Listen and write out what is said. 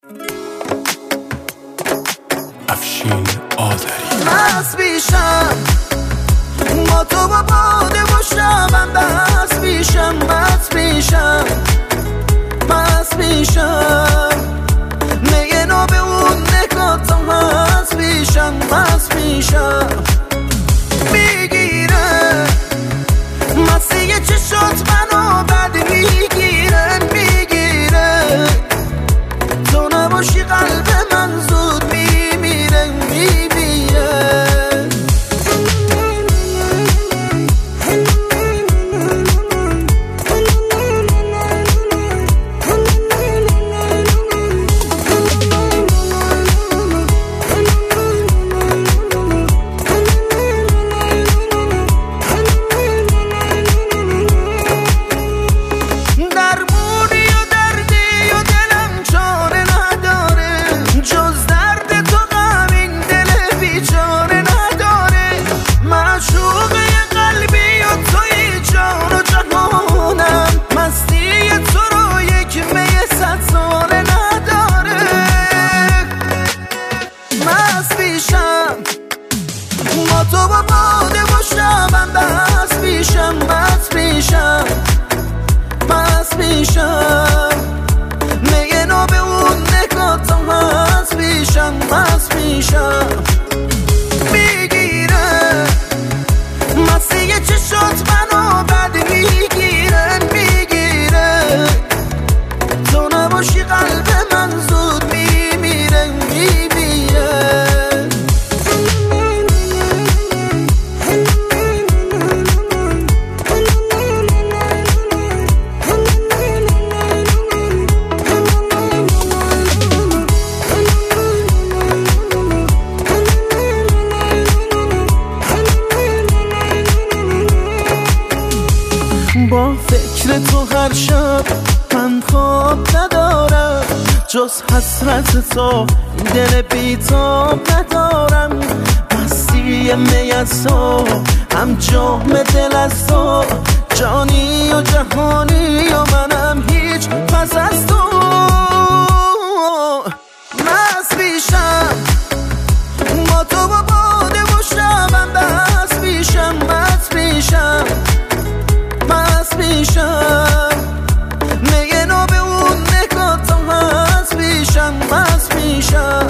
افشین آذری مست بیشم با تو با باده و شبم بست بیشم مست بیشم مست بیشم میگه نو به اون نکاتم مست بیشم مست بیشم میگیره مستی چشات منو بد میگیره میگیره تو نباشی قلب من زود میمیره میمیره با تو با باده و شبم بست بیشم مست بیشم مست بیشم میگه نو به اون نکاتم مست بیشم مست بیشم میگیره مستی چشات منو بد میگیره میگیره تو نباشی قلب من زود میمیره میمیره با فکر تو هر شب من خواب ندارم جز حسرت تو دل بیتاب ندارم مستی می از تو هم جام دل از تو جانی و جهانی و منم هیچ پس از تو مست بیشم با تو با باده و شبم بست بیشم مست بیشم مست بیشم میگه نو به اون نکاتم مست بیشم مست بیشم